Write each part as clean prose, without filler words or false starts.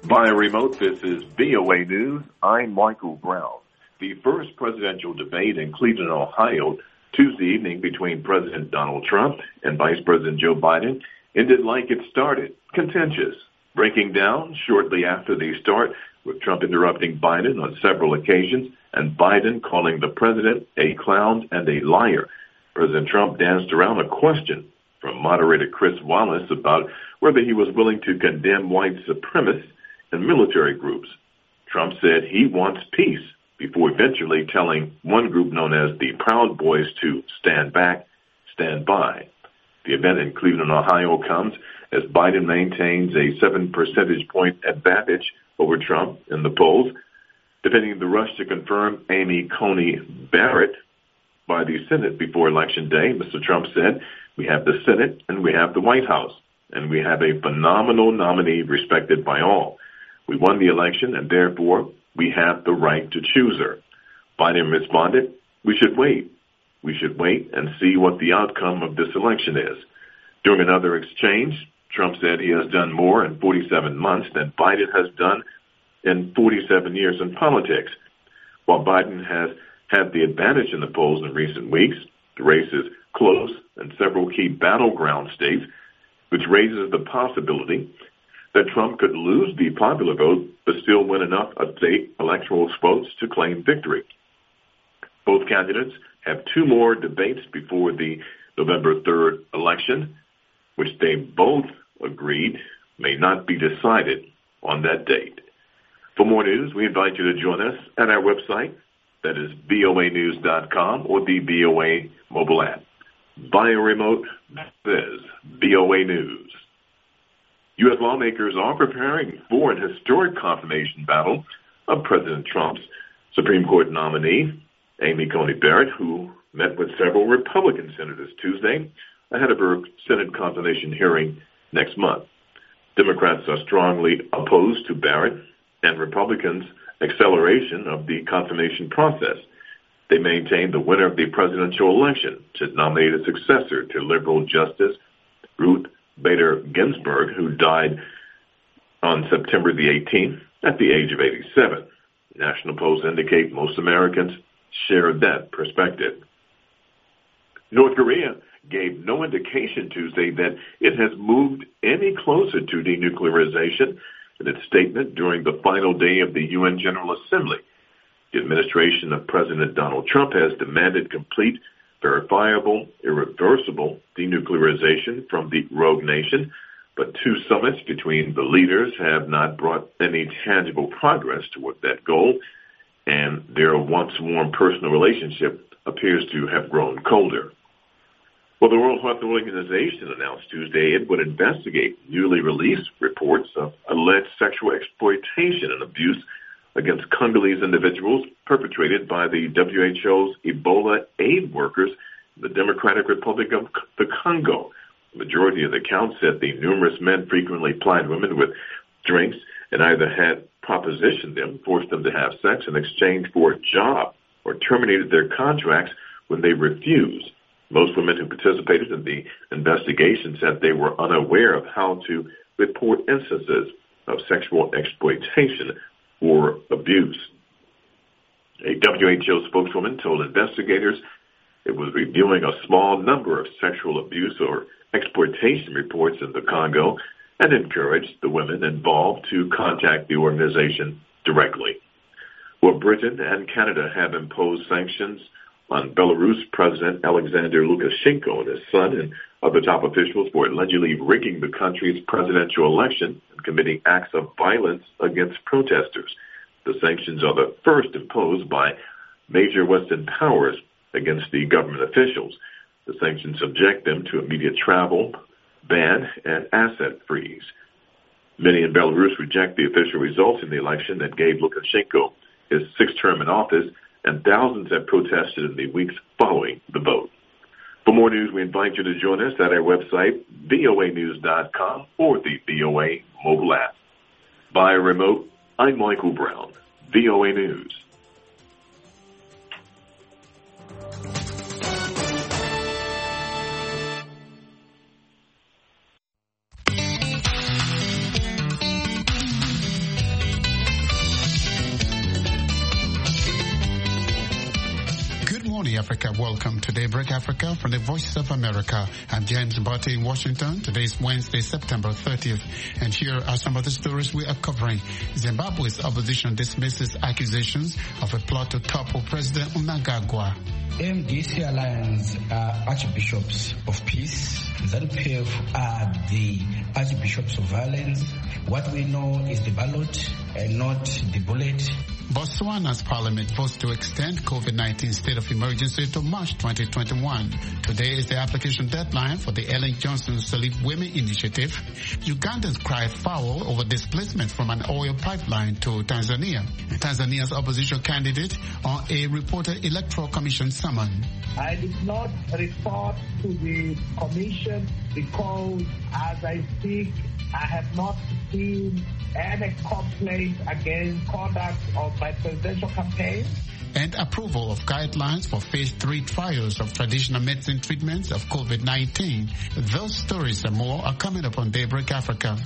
Via remote, this is VOA News. I'm Michael Brown. The first presidential debate in Cleveland, Ohio, Tuesday evening between President Donald Trump and Vice President Joe Biden ended like it started, contentious, breaking down shortly after the start, with Trump interrupting Biden on several occasions and Biden calling the president a clown and a liar. President Trump danced around a question from moderator Chris Wallace about whether he was willing to condemn white supremacists and military groups. Trump said he wants peace before eventually telling one group known as the Proud Boys to stand back, stand by. The event in Cleveland, Ohio comes as Biden maintains a 7 percentage point advantage over Trump in the polls, defending the rush to confirm Amy Coney Barrett by the Senate before Election Day. Mr. Trump said, "We have the Senate and we have the White House, and we have a phenomenal nominee respected by all. We won the election, and therefore we have the right to choose her." Biden responded, "We should wait. We should wait and see what the outcome of this election is." During another exchange, Trump said he has done more in 47 months than Biden has done in 47 years in politics. While Biden has had the advantage in the polls in recent weeks, the race is close in several key battleground states, which raises the possibility that Trump could lose the popular vote but still win enough state electoral votes to claim victory. Both candidates have two more debates before the November 3rd election, which they both agreed may not be decided on that date. For more news, we invite you to join us at our website, that is voanews.com, or the VOA mobile app. Via remote, this is VOA News. U.S. lawmakers are preparing for an historic confirmation battle of President Trump's Supreme Court nominee, Amy Coney Barrett, who met with several Republican senators Tuesday ahead of her Senate confirmation hearing next month. Democrats are strongly opposed to Barrett and Republicans' acceleration of the confirmation process. They maintain the winner of the presidential election should nominate a successor to liberal Justice Ruth Bader Ginsburg, who died on September the 18th at the age of 87. National polls indicate most Americans share that perspective. North Korea gave no indication Tuesday that it has moved any closer to denuclearization in its statement during the final day of the UN General Assembly. The administration of President Donald Trump has demanded complete, verifiable, irreversible denuclearization from the rogue nation, but two summits between the leaders have not brought any tangible progress toward that goal, and their once warm personal relationship appears to have grown colder. Well, the World Health Organization announced Tuesday it would investigate newly released reports of alleged sexual exploitation and abuse against Congolese individuals perpetrated by the WHO's Ebola aid workers in the Democratic Republic of the Congo. The majority of the accounts said the numerous men frequently plied women with drinks and either had propositioned them, forced them to have sex in exchange for a job, or terminated their contracts when they refused. Most women who participated in the investigation said they were unaware of how to report instances of sexual exploitation or abuse. A WHO spokeswoman told investigators it was reviewing a small number of sexual abuse or exploitation reports in the Congo and encouraged the women involved to contact the organization directly. Well, Britain and Canada have imposed sanctions on Belarus President Alexander Lukashenko and his son and other top officials for allegedly rigging the country's presidential election and committing acts of violence against protesters. The sanctions are the first imposed by major Western powers against the government officials. The sanctions subject them to immediate travel ban and asset freeze. Many in Belarus reject the official results in the election that gave Lukashenko his sixth term in office, and thousands have protested in the weeks following the vote. For more news, we invite you to join us at our website, voanews.com, or the VOA mobile app. Via remote, I'm Michael Brown, VOA News. morning, Africa. Welcome to Daybreak Africa from the Voice of America. I'm James Barty in Washington. Today is Wednesday, September 30th. And here are some of the stories we are covering. Zimbabwe's opposition dismisses accusations of a plot to topple President Mnangagwa. MDC Alliance are archbishops of peace. ZANU-PF are the archbishops of violence. What we know is the ballot and not the bullet. Botswana's parliament votes to extend COVID-19 state of emergency to March 2021. Today is the application deadline for the Ellen Johnson Salute Women Initiative. Ugandans cry foul over displacement from an oil pipeline to Tanzania. Tanzania's opposition candidate on a reported electoral commission summon. I did not report to the commission because as I speak, I have not seen any complaint against conduct of my presidential campaign. And approval of guidelines for phase 3 trials of traditional medicine treatments of COVID-19. Those stories and more are coming up on Daybreak Africa.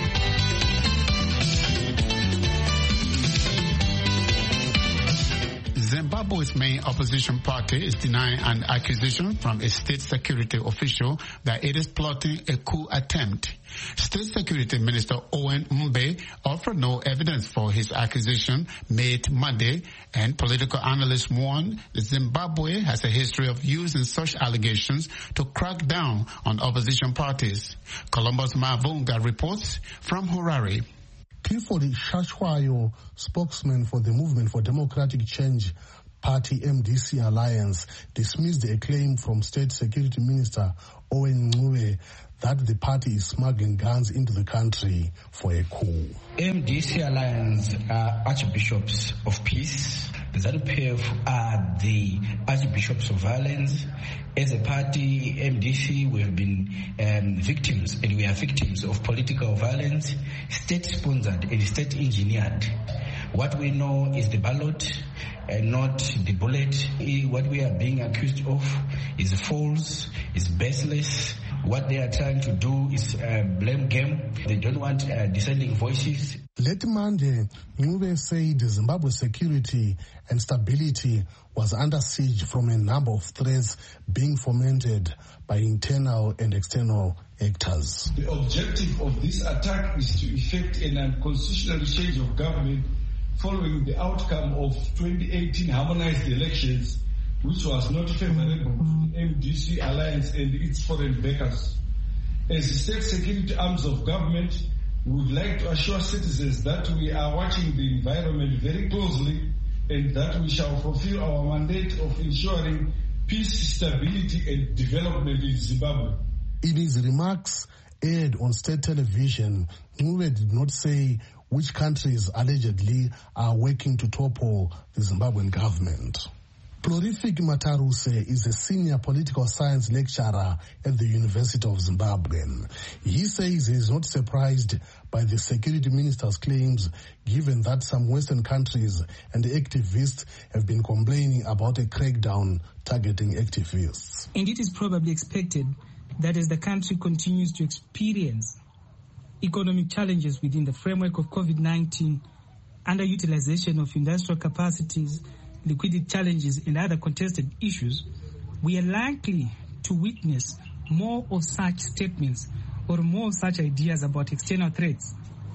Zimbabwe's main opposition party is denying an accusation from a state security official that it is plotting a coup attempt. State Security Minister Owen Mbe offered no evidence for his accusation made Monday, and political analysts warn that Zimbabwe has a history of using such allegations to crack down on opposition parties. Columbus Mavunga reports from Harare. Clifford Shashwayo, spokesman for the Movement for Democratic Change Party MDC Alliance, dismissed a claim from State Security Minister Owen Ncube that the party is smuggling guns into the country for a coup. MDC Alliance are archbishops of peace. ZANU-PF are the archbishops of violence. As a party, MDC, we have been victims, and we are victims of political violence, state-sponsored and state-engineered. What we know is the ballot and not the bullet. What we are being accused of is false, is baseless. What they are trying to do is blame game. They don't want dissenting voices. Late Monday, Ncube said Zimbabwe's security and stability was under siege from a number of threats being fomented by internal and external actors. The objective of this attack is to effect an unconstitutional change of government following the outcome of 2018 harmonized elections, which was not favorable to the MDC Alliance and its foreign backers. As the state security arms of government, we would like to assure citizens that we are watching the environment very closely and that we shall fulfill our mandate of ensuring peace, stability and development in Zimbabwe. In his remarks aired on state television, Ncube did not say which countries allegedly are working to topple the Zimbabwean government. Glorific Mataruse is a senior political science lecturer at the University of Zimbabwe. He says he is not surprised by the security minister's claims, given that some Western countries and activists have been complaining about a crackdown targeting activists. And it is probably expected that as the country continues to experience economic challenges within the framework of COVID-19, underutilization of industrial capacities, liquidity challenges and other contested issues, we are likely to witness more of such statements or more of such ideas about external threats.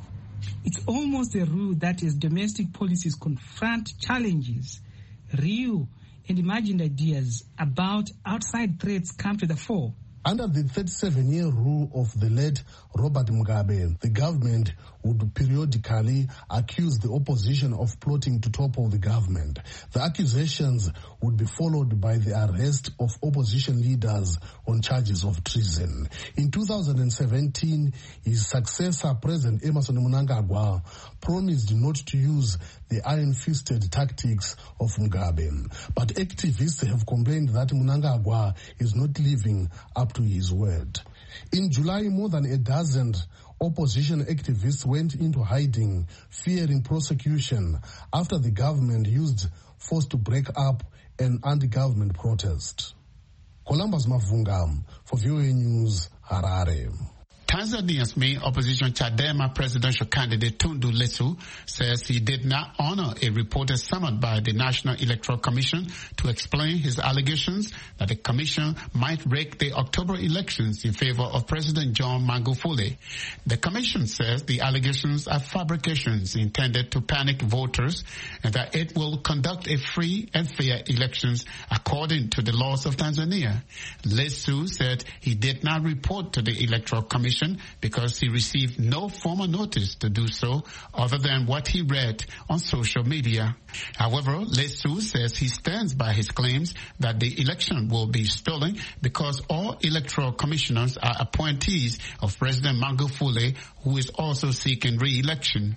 It's almost a rule that as domestic policies confront challenges, real and imagined ideas about outside threats come to the fore. Under the 37-year rule of the late Robert Mugabe, the government would periodically accuse the opposition of plotting to topple the government. The accusations would be followed by the arrest of opposition leaders on charges of treason. In 2017, his successor, President Emmerson Mnangagwa, promised not to use the iron-fisted tactics of Mugabe. But activists have complained that Mnangagwa is not living up to his word. In July, more than a dozen opposition activists went into hiding, fearing prosecution after the government used force to break up an anti-government protest. Columbus Mavunga for VOA News, Harare. Tanzania's main opposition Chadema presidential candidate Tundu Lissu says he did not honor a reported summons by the National Electoral Commission to explain his allegations that the commission might rig the October elections in favor of President John Magufuli. The commission says the allegations are fabrications intended to panic voters and that it will conduct a free and fair elections according to the laws of Tanzania. Lissu said he did not report to the Electoral Commission because he received no formal notice to do so other than what he read on social media. However, Lissu says he stands by his claims that the election will be stolen because all electoral commissioners are appointees of President Magufuli, who is also seeking re-election.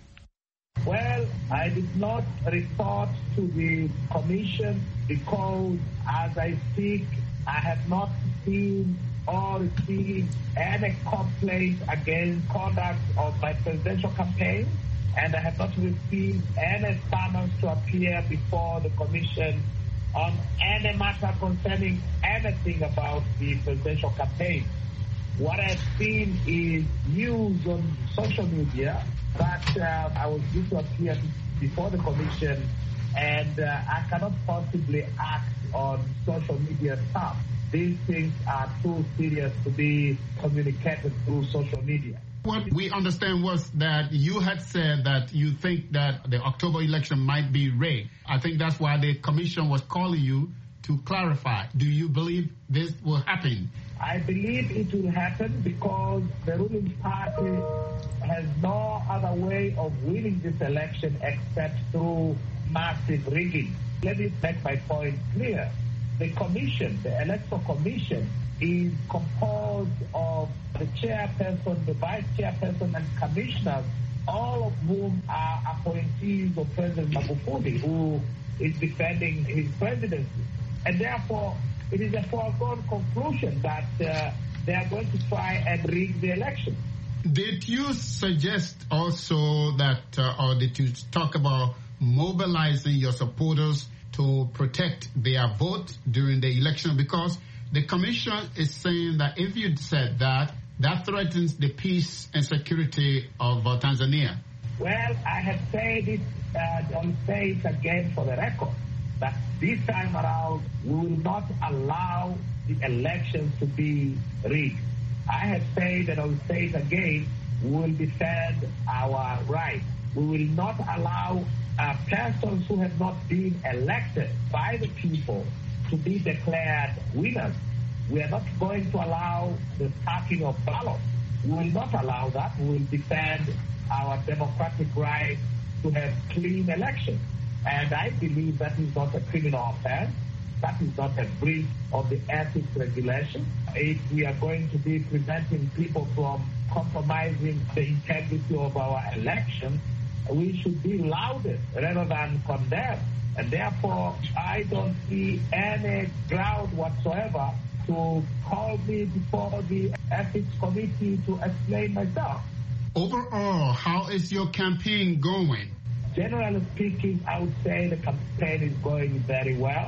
Well, I did not report to the commission because as I speak, I have not seen or received any complaint against conduct of my presidential campaign, and I have not received any summons to appear before the commission on any matter concerning anything about the presidential campaign. What I've seen is news on social media that I was due to appear before the commission, and I cannot possibly act on social media stuff. These things are too serious to be communicated through social media. What we understand was that you had said that you think that the October election might be rigged. I think that's why the commission was calling you to clarify. Do you believe this will happen? I believe it will happen because the ruling party has no other way of winning this election except through massive rigging. Let me make my point clear. The commission, the electoral commission, is composed of the chairperson, the vice chairperson, and commissioners, all of whom are appointees of President Magufuli, who is defending his presidency. And therefore, it is a foregone conclusion that they are going to try and rig the election. Did you suggest also that, or did you talk about mobilizing your supporters to protect their vote during the election? Because the commission is saying that if you said that, that threatens the peace and security of Tanzania. Well, I have said it, I'll say it again for the record, that this time around we will not allow the elections to be rigged. I have said, and I'll say it again, we will defend our rights. We will not allow persons who have not been elected by the people to be declared winners. We are not going to allow the stacking of ballots. We will not allow that. We will defend our democratic right to have clean elections. And I believe that is not a criminal offense. That is not a breach of the ethics regulation. If we are going to be preventing people from compromising the integrity of our elections, we should be lauded rather than condemned. And therefore, I don't see any ground whatsoever to call me before the ethics committee to explain myself. Overall, how is your campaign going? Generally speaking, I would say the campaign is going very well,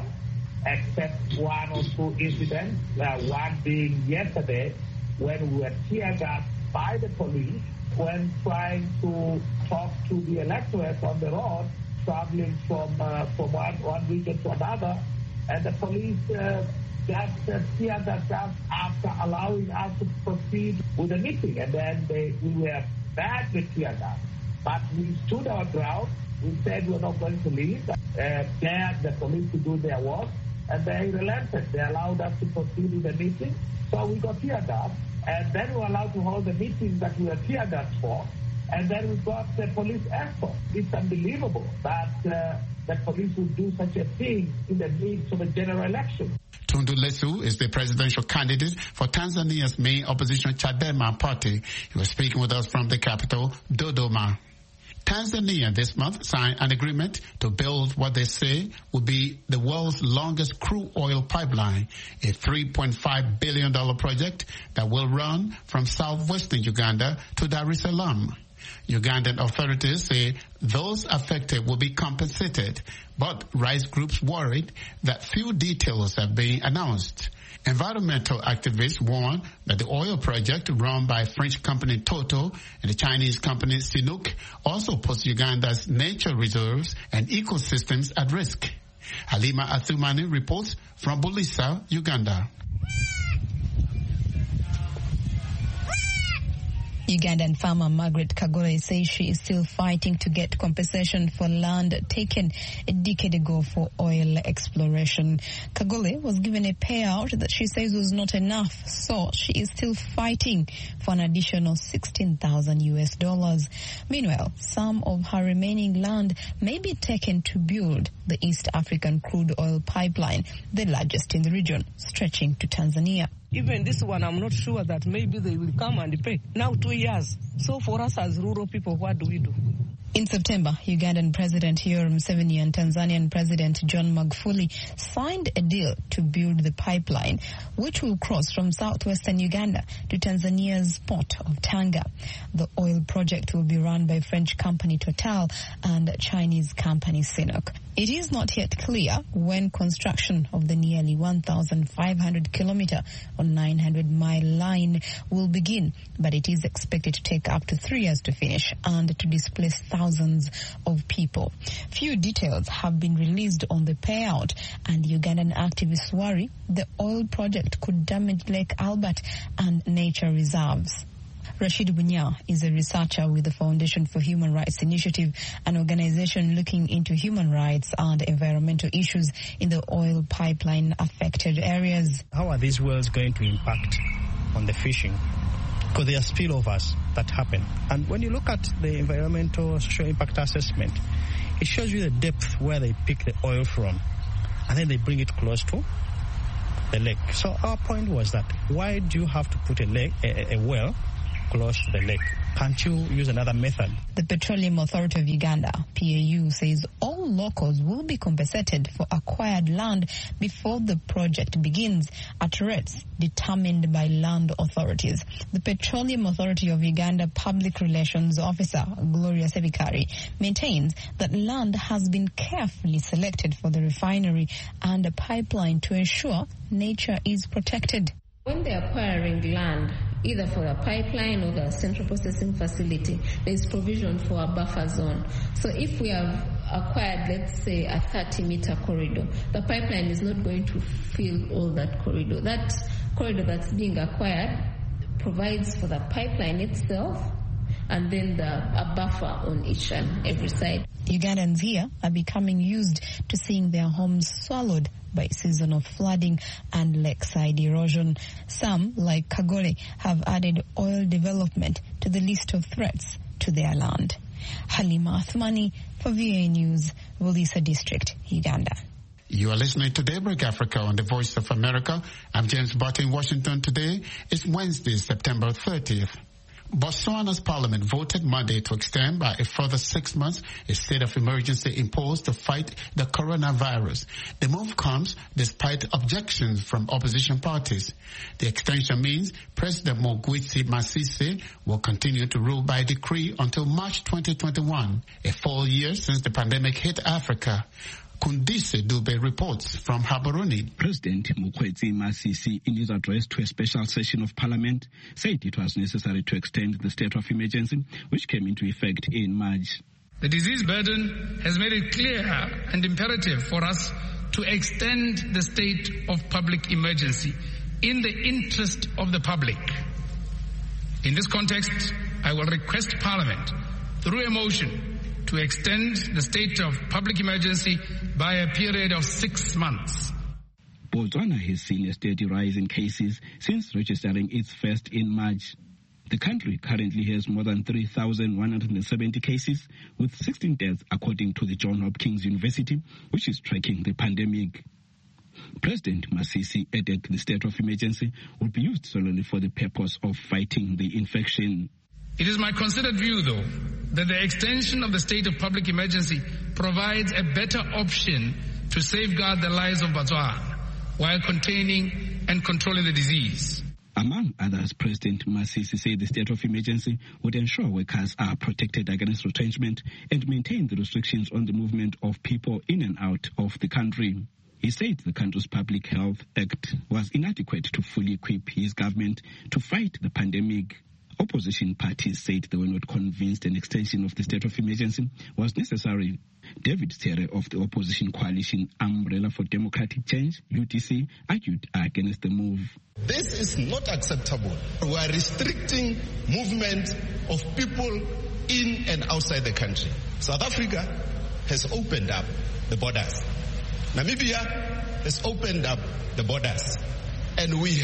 except one or two incidents, one being yesterday when we were tear gassed by the police when trying to talk to the electorate on the road, traveling from one region to another, and the police just tear gassed us after allowing us to proceed with the meeting, and then we were badly tear gassed. But we stood our ground. We said we're not going to leave. Dared the police to do their work, and they relented. They allowed us to proceed with the meeting. So we got tear gassed, and then we were allowed to hold the meetings that we were tear gassed for, and then we got the police escort. It's unbelievable that the police would do such a thing in the midst of a general election. Tundu Lissu is the presidential candidate for Tanzania's main opposition Chadema party. He was speaking with us from the capital, Dodoma. Tanzania this month signed an agreement to build what they say will be the world's longest crude oil pipeline, a $3.5 billion project that will run from southwestern Uganda to Dar es Salaam. Ugandan authorities say those affected will be compensated, but rights groups worried that few details have been announced. Environmental activists warn that the oil project run by French company Total and the Chinese company Sinopec also puts Uganda's nature reserves and ecosystems at risk. Halima Athumani reports from Bulisa, Uganda. Ugandan farmer Margaret Kagore says she is still fighting to get compensation for land taken a decade ago for oil exploration. Kagore was given a payout that she says was not enough, so she is still fighting for an additional $16,000. Meanwhile, some of her remaining land may be taken to build the East African crude oil pipeline, the largest in the region, stretching to Tanzania. Even this one, I'm not sure that maybe they will come and pay. Now 2 years. So for us as rural people, what do we do? In September, Ugandan President Yoweri Museveni and Tanzanian President John Magufuli signed a deal to build the pipeline, which will cross from southwestern Uganda to Tanzania's port of Tanga. The oil project will be run by French company Total and Chinese company Sinopec. It is not yet clear when construction of the nearly 1,500-kilometer or 900-mile line will begin, but it is expected to take up to 3 years to finish and to displace thousands of people. Few details have been released on the payout, and Ugandan activists worry the oil project could damage Lake Albert and nature reserves. Rashid Bunya is a researcher with the Foundation for Human Rights Initiative, an organization looking into human rights and environmental issues in the oil pipeline affected areas. How are these wells going to impact on the fishing? Because there are spillovers that happen. And when you look at the environmental social impact assessment, it shows you the depth where they pick the oil from, and then they bring it close to the lake. So our point was that why do you have to put a well close to the lake? Can't you use another method? The Petroleum Authority of Uganda, PAU, says all locals will be compensated for acquired land before the project begins at rates determined by land authorities. The Petroleum Authority of Uganda Public Relations Officer, Gloria Sebikari, maintains that land has been carefully selected for the refinery and a pipeline to ensure nature is protected. When they're acquiring land, either for a pipeline or the central processing facility, there is provision for a buffer zone. So if we have acquired, let's say, a 30-meter corridor, the pipeline is not going to fill all that corridor. That corridor that's being acquired provides for the pipeline itself and then a buffer on each and every side. Ugandans here are becoming used to seeing their homes swallowed by seasonal flooding and lakeside erosion. Some, like Kagore, have added oil development to the list of threats to their land. Halima Athumani for VOA News, Bulisa District, Uganda. You are listening to Daybreak Africa on the Voice of America. I'm James Butt in Washington. Today is Wednesday, September 30th. Botswana's parliament voted Monday to extend by a further 6 months a state of emergency imposed to fight the coronavirus. The move comes despite objections from opposition parties. The extension means President Mogwitsi Masisi will continue to rule by decree until March 2021, a full year since the pandemic hit Africa. Kundise Dube reports from Gaborone. President Mogwitsi Masisi, in his address to a special session of Parliament, said it was necessary to extend the state of emergency, which came into effect in March. The disease burden has made it clear and imperative for us to extend the state of public emergency in the interest of the public. In this context, I will request Parliament, through a motion, to extend the state of public emergency by a period of 6 months. Botswana has seen a steady rise in cases since registering its first in March. The country currently has more than 3,170 cases, with 16 deaths according to the Johns Hopkins University, which is tracking the pandemic. President Masisi added the state of emergency will be used solely for the purpose of fighting the infection. It is my considered view, though, that the extension of the state of public emergency provides a better option to safeguard the lives of Botswana while containing and controlling the disease. Among others, President Masisi said the state of emergency would ensure workers are protected against retrenchment and maintain the restrictions on the movement of people in and out of the country. He said the country's Public Health Act was inadequate to fully equip his government to fight the pandemic. Opposition parties said they were not convinced an extension of the state of emergency was necessary. David Tere of the opposition coalition Umbrella for Democratic Change, UDC, argued against the move. This is not acceptable. We are restricting movement of people in and outside the country. South Africa has opened up the borders. Namibia has opened up the borders. And we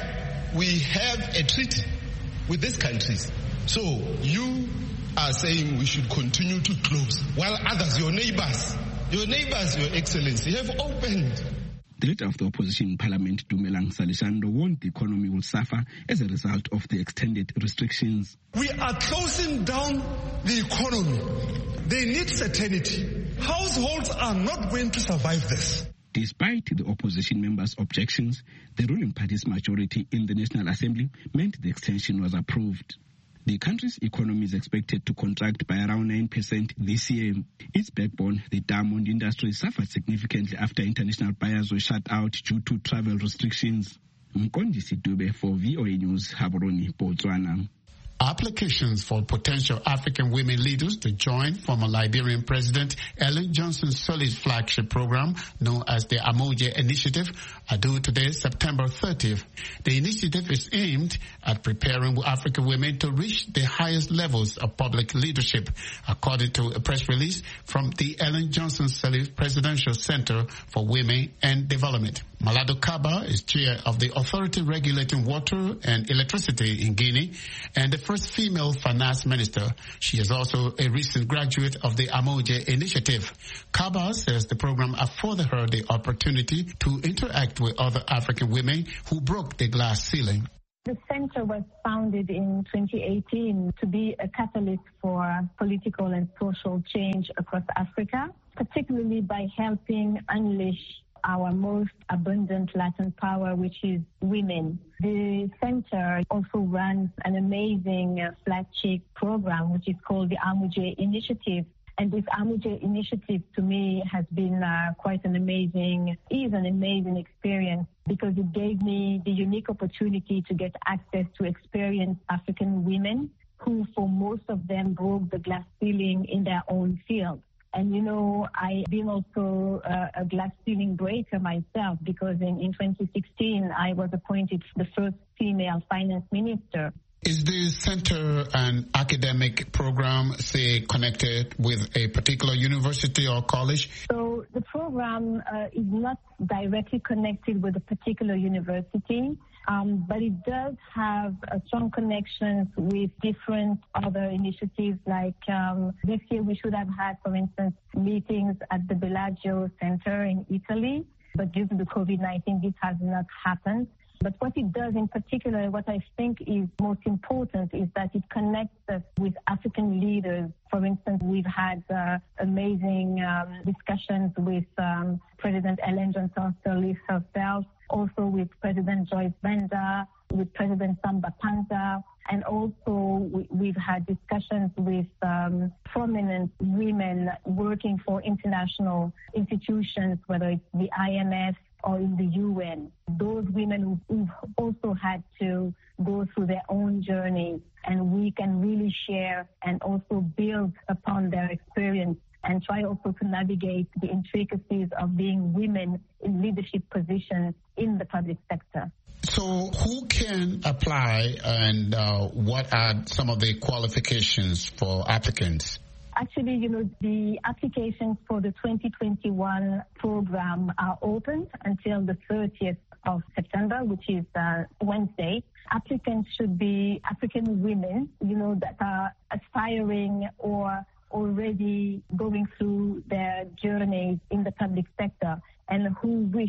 have a treaty with these countries. So you are saying we should continue to close, while others, your neighbors, Your Excellency, have opened. The leader of the opposition in Parliament, Dumelang Salisando, warned the economy will suffer as a result of the extended restrictions. We are closing down the economy. They need certainty. Households are not going to survive this. Despite the opposition members' objections, the ruling party's majority in the National Assembly meant the extension was approved. The country's economy is expected to contract by around 9% this year. Its backbone, the diamond industry, suffered significantly after international buyers were shut out due to travel restrictions. Mkondisi Dube for VOA News, Gaborone, Botswana. Applications for potential African women leaders to join former Liberian President Ellen Johnson Sirleaf's flagship program, known as the Amoje Initiative, are due today, September 30th. The initiative is aimed at preparing African women to reach the highest levels of public leadership, according to a press release from the Ellen Johnson Sirleaf Presidential Center for Women and Development. Malado Kaba is chair of the authority regulating water and electricity in Guinea and the first female finance minister. She is also a recent graduate of the Amoje Initiative. Kaba says the program afforded her the opportunity to interact with other African women who broke the glass ceiling. The center was founded in 2018 to be a catalyst for political and social change across Africa, particularly by helping unleash our most abundant latent power, which is women. The center also runs an amazing flagship program, which is called the Amoje Initiative. And this Amoje Initiative, to me, has been quite an amazing experience, because it gave me the unique opportunity to get access to experienced African women who, for most of them, broke the glass ceiling in their own field. And, you know, I've been also a glass ceiling breaker myself, because in 2016, I was appointed the first female finance minister. Is the center an academic program, say, connected with a particular university or college? So the program is not directly connected with a particular university, but it does have strong connections with different other initiatives. Like this year we should have had, for instance, meetings at the Bellagio Center in Italy, but due to the COVID-19, this has not happened. But what it does in particular, what I think is most important, is that it connects us with African leaders. For instance, we've had amazing discussions with President Ellen Johnson Sirleaf herself, also with President Joyce Banda, with President Samba Panza, and also we've had discussions with prominent women working for international institutions, whether it's the IMF or in the UN. Those women who've also had to go through their own journey, and we can really share and also build upon their experience and try also to navigate the intricacies of being women in leadership positions in the public sector. So who can apply, and what are some of the qualifications for applicants? Actually, you know, the applications for the 2021 program are open until the 30th of September, which is Wednesday. Applicants should be African women, you know, that are aspiring or already going through their journeys in the public sector and who wish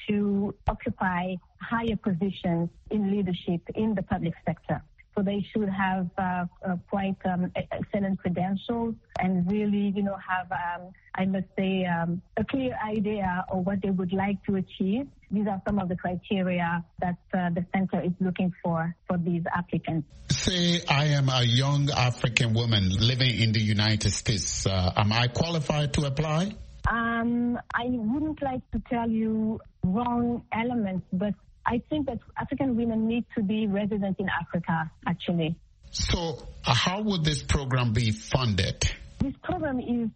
to occupy higher positions in leadership in the public sector. So they should have quite excellent credentials and really, you know, have, I must say, a clear idea of what they would like to achieve. These are some of the criteria that the center is looking for these applicants. Say I am a young African woman living in the United States. Am I qualified to apply? I wouldn't like to tell you wrong elements, but I think that African women need to be resident in Africa, actually. So how would this program be funded? This program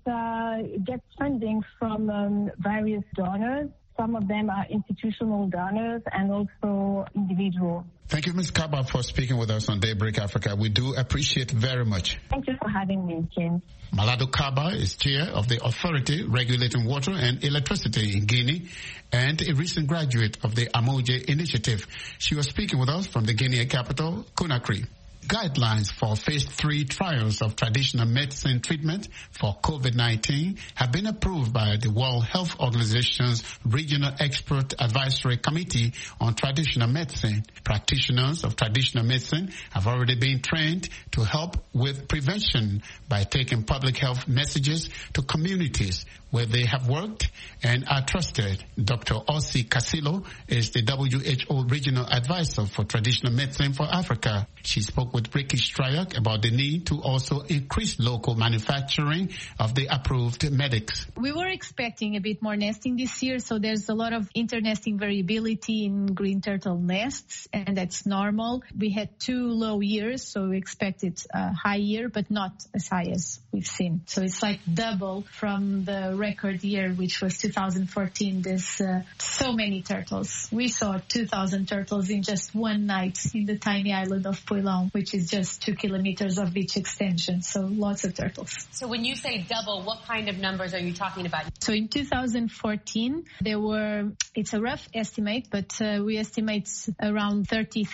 gets funding from various donors. Some of them are institutional donors and also individual. Thank you, Ms. Kaba, for speaking with us on Daybreak Africa. We do appreciate very much. Thank you for having me, James. Malado Kaba is chair of the authority regulating water and electricity in Guinea and a recent graduate of the Amoje initiative. She was speaking with us from the Guinea capital, Conakry. Guidelines for phase 3 trials of traditional medicine treatment for COVID-19 have been approved by the World Health Organization's Regional Expert Advisory Committee on Traditional Medicine. Practitioners of traditional medicine have already been trained to help with prevention by taking public health messages to communities where they have worked and are trusted. Dr. Ossie Casilo is the WHO Regional Advisor for Traditional Medicine for Africa. She spoke with Ricky Stryak about the need to also increase local manufacturing of the approved medics. We were expecting a bit more nesting this year, so there's a lot of internesting variability in green turtle nests, and that's normal. We had 2 low years, so we expected a high year, but not as high as we've seen. So it's like double from the record year, which was 2014. There's so many turtles. We saw 2,000 turtles in just one night in the tiny island of Poilão, which is just 2 kilometers of beach extension. So lots of turtles. So when you say double, what kind of numbers are you talking about? So in 2014, there were, it's a rough estimate, but we estimate around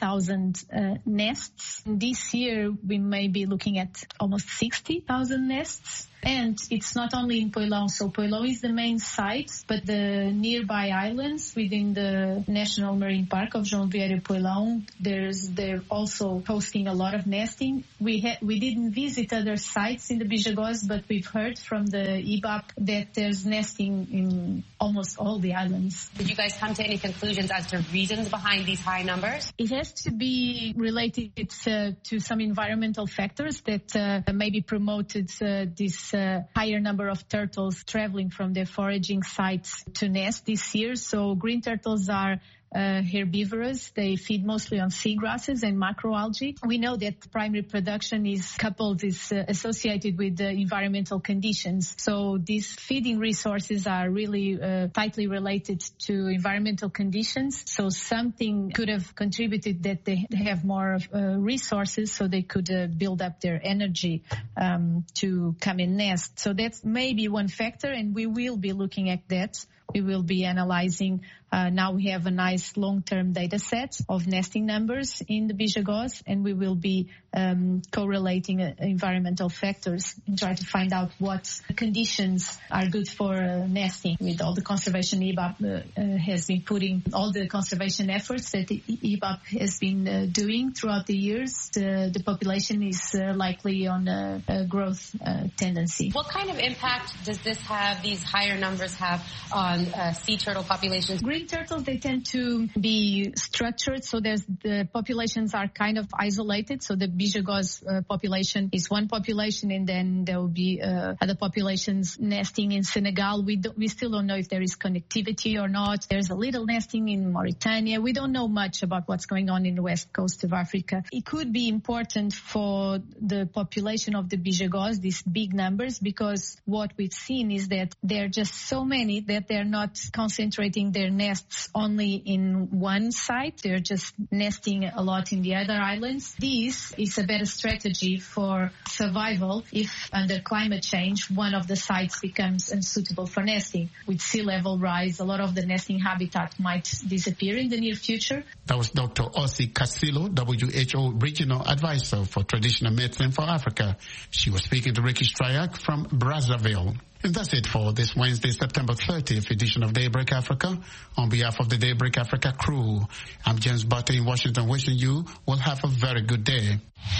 30,000 nests. This year, we may be looking at almost 60,000 nests. And it's not only in Poilão. So Poilão is the main site, but the nearby islands within the National Marine Park of João Vieira Poilão, they're also hosting a lot of nesting. We didn't visit other sites in the Bijagós, but we've heard from the IBAP that there's nesting in almost all the islands. Did you guys come to any conclusions as to reasons behind these high numbers? It has to be related to some environmental factors that maybe promoted this higher number of turtles traveling from their foraging sites to nest this year. So green turtles are herbivorous. They feed mostly on seagrasses and macroalgae. We know that primary production is associated with the environmental conditions. So these feeding resources are really tightly related to environmental conditions. So something could have contributed that they have more resources so they could build up their energy to come and nest. So that's maybe one factor, and we will be looking at that. We will be analyzing. Now we have a nice long-term data set of nesting numbers in the Bijagós, and we will be correlating environmental factors and try to find out what conditions are good for nesting. With all the conservation IBAP has been putting, all the conservation efforts that the IBAP has been doing throughout the years, the population is likely on a growth tendency. What kind of impact does this have, these higher numbers have on sea turtle populations? Green turtles, they tend to be structured, so the populations are kind of isolated. So the Bijagós population is one population, and then there will be other populations nesting in Senegal. We still don't know if there is connectivity or not. There's a little nesting in Mauritania. We don't know much about what's going on in the west coast of Africa. It could be important for the population of the Bijagós, these big numbers, because what we've seen is that there are just so many that they're not concentrating their nests only in one site. They're just nesting a lot in the other islands. This is a better strategy for survival if under climate change one of the sites becomes unsuitable for nesting. With sea level rise, a lot of the nesting habitat might disappear in the near future. That was Dr. Ossie Casilo, WHO Regional Advisor for Traditional Medicine for Africa. She was speaking to Ricky Stryak from Brazzaville. And that's it for this Wednesday, September 30th edition of Daybreak Africa. On behalf of the Daybreak Africa crew, I'm James Butter in Washington, wishing you will have a very good day.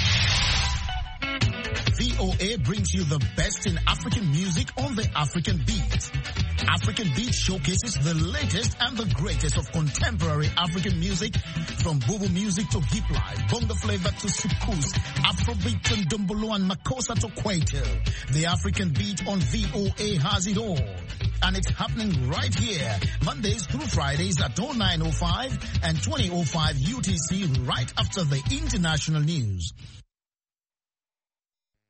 VOA brings you the best in African music on the African Beat. African Beat showcases the latest and the greatest of contemporary African music, from Bobo music to hip life, bongo flavor to soukous, Afrobeat and Dumbolo and Makossa to Kwaito. The African Beat on VOA has it all. and it's happening right here, Mondays through Fridays at 09:05 and 20:05 UTC, right after the international news.